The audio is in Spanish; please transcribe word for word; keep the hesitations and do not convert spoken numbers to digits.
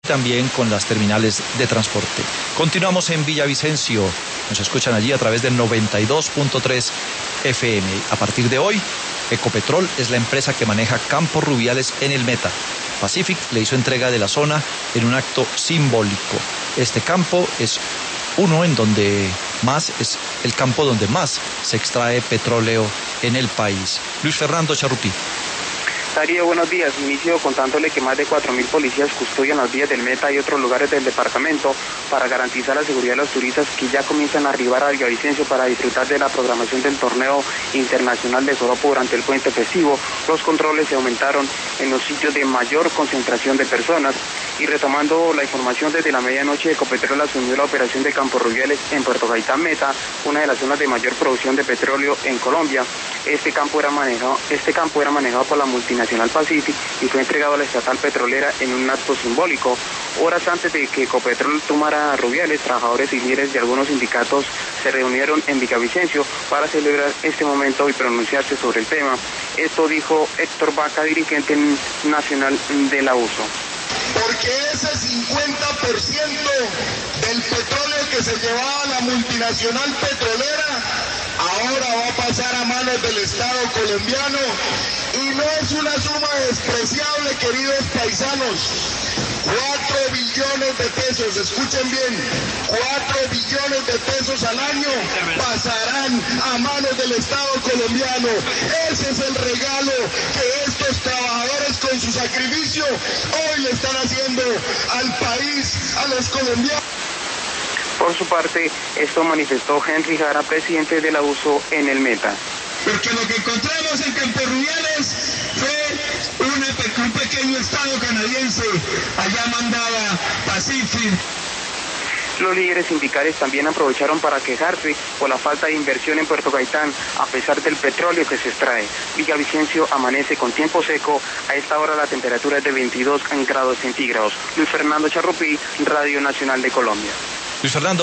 también con las terminales de transporte. Continuamos en Villavicencio, nos escuchan allí a través del noventa y dos punto tres F M. A partir de hoy, Ecopetrol es la empresa que maneja Campos Rubiales en el Meta. Pacific le hizo entrega de la zona en un acto simbólico. Este campo es uno en donde más, es el campo donde más se extrae petróleo en el país. Luis Fernando Charrupí. Darío, buenos días. Inicio contándole que más de cuatro mil policías custodian las vías del Meta y otros lugares del departamento para garantizar la seguridad de los turistas que ya comienzan a arribar a Villavicencio para disfrutar de la programación del torneo internacional de Joropo durante el puente festivo. Los controles se aumentaron en los sitios de mayor concentración de personas. Y retomando la información, desde la medianoche Ecopetrol asumió la operación de Campos Rubiales en Puerto Gaitán Meta, una de las zonas de mayor producción de petróleo en Colombia. Este campo era manejado, este campo era manejado por la multinacional Pacific y fue entregado a la estatal petrolera en un acto simbólico. Horas antes de que Ecopetrol tomara Rubiales, trabajadores y líderes de algunos sindicatos se reunieron en Villavicencio para celebrar este momento y pronunciarse sobre el tema. Esto dijo Héctor Vaca, dirigente nacional de la U S O. Porque ese cincuenta por ciento del petróleo que se llevaba la multinacional petrolera ahora va a pasar a manos del Estado colombiano, y no es una suma despreciable, queridos paisanos. Cuatro billones de pesos, escuchen bien, cuatro billones de pesos al año pasarán a manos del Estado colombiano. Ese es el regalo que estos trabajadores con su sacrificio hoy le están haciendo al país, a los colombianos. Por su parte, esto manifestó Henry Jara, presidente de la U S O en el Meta. Porque lo que encontramos en Campos Rubiales fue una, un pequeño estado canadiense, allá mandaba Pacific. Los líderes sindicales también aprovecharon para quejarse por la falta de inversión en Puerto Gaitán, a pesar del petróleo que se extrae. Villavicencio amanece con tiempo seco. A esta hora la temperatura es de veintidós grados centígrados. Luis Fernando Charrupí, Radio Nacional de Colombia. Luis Fernando.